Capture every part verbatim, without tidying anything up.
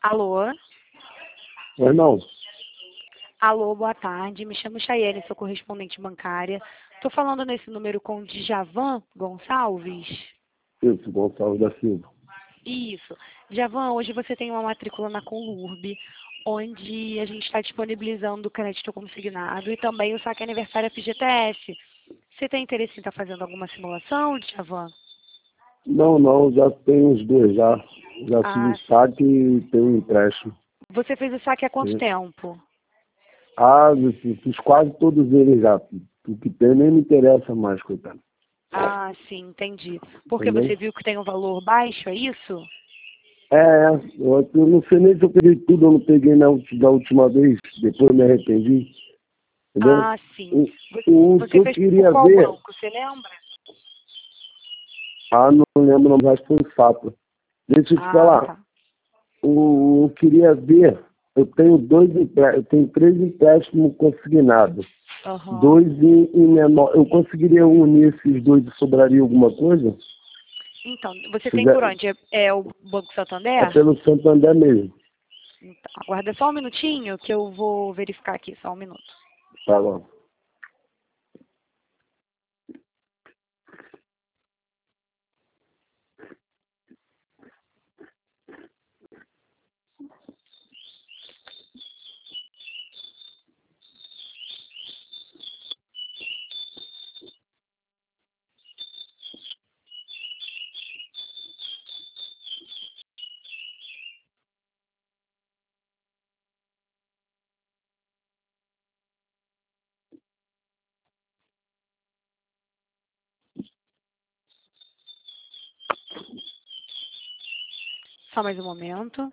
Alô? Oi, não. Alô, boa tarde. Me chamo Chayane, sou correspondente bancária. Estou falando nesse número com o Djavan Gonçalves? Isso, Gonçalves da Silva. Isso. Djavan, hoje você tem uma matrícula na Conlurb, onde a gente está disponibilizando o crédito consignado e também o saque aniversário F G T S. Você tem interesse em estar fazendo alguma simulação, Djavan? Não, não, já tenho os dois já. Já Ah, fiz o saque e tenho um empréstimo. você fez o saque há quanto Sim. tempo? Ah, eu fiz quase todos eles já. O que tem nem me interessa mais, coitado. Ah, sim, entendi. Porque Entendeu? você viu que tem um valor baixo, é isso? É, eu, eu não sei nem se eu peguei tudo, eu não peguei na, ulti- da última vez, depois me arrependi. Entendeu? Ah, sim. O, Você, o que você eu fez por queria qual ver, banco, você lembra? ah, não lembro, não, mas foi fato. Deixa eu te Ah, falar. tá. O, eu queria ver, eu tenho dois empré- eu tenho três empréstimos consignados. Aham. Dois em, em menor. Eu conseguiria unir esses dois e sobraria alguma coisa? Então, você Se tem por fizer- onde? É, é o Banco É Santander? pelo Santander mesmo. Então, aguarda só um minutinho que eu vou verificar aqui, só um minuto. Tá bom. Só mais um momento.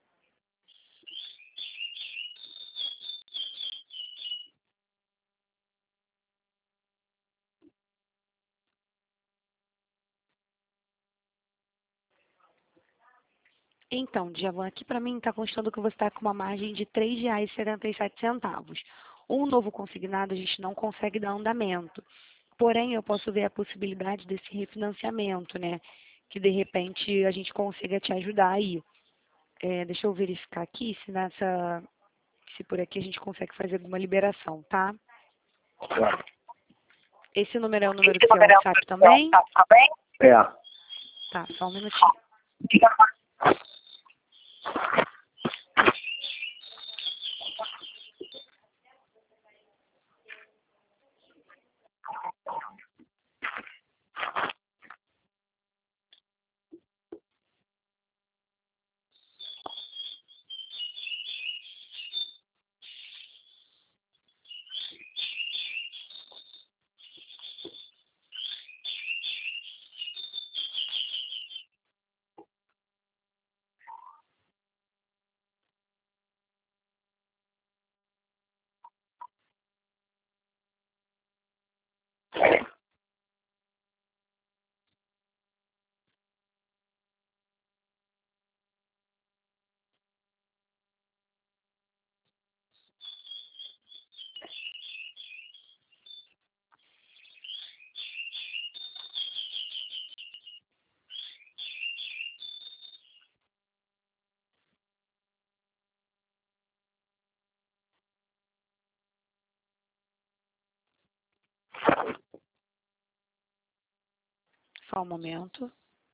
Então, Djavan, aqui para mim está constando que você está com uma margem de três reais e setenta e sete centavos. Um novo consignado a gente não consegue dar andamento. Porém, eu posso ver a possibilidade desse refinanciamento, né? Que de repente a gente consiga te ajudar aí. É, deixa eu verificar aqui se nessa, se por aqui a gente consegue fazer alguma liberação, tá? Tá. Esse número é o número do seu WhatsApp também? É. Tá, só um minutinho. Só um momento.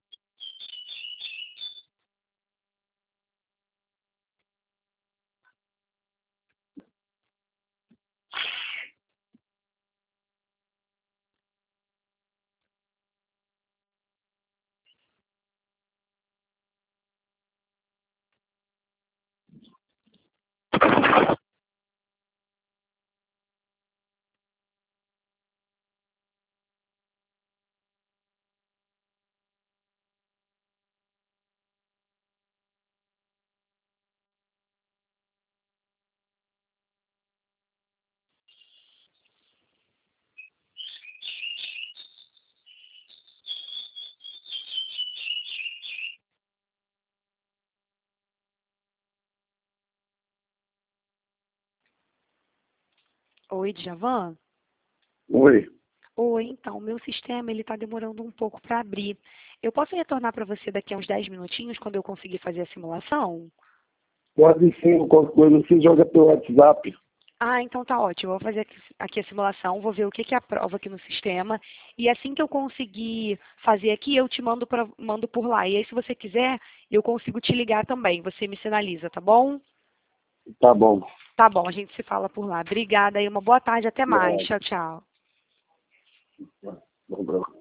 Oi, Djavan? Oi. Oi, então, o meu sistema ele está demorando um pouco para abrir. Eu posso retornar para você daqui a uns dez minutinhos, quando eu conseguir fazer a simulação? Pode sim, qualquer coisa você joga pelo WhatsApp. Ah, então tá ótimo. Eu vou fazer aqui, aqui a simulação, vou ver o que que é a prova aqui no sistema. E assim que eu conseguir fazer aqui, eu te mando, pra, mando por lá. E aí, se você quiser, eu consigo te ligar também. Você me sinaliza, tá bom? Tá bom. Tá bom, a gente se fala por lá. Obrigada e uma boa tarde. Até mais. Tchau, tchau. Bom,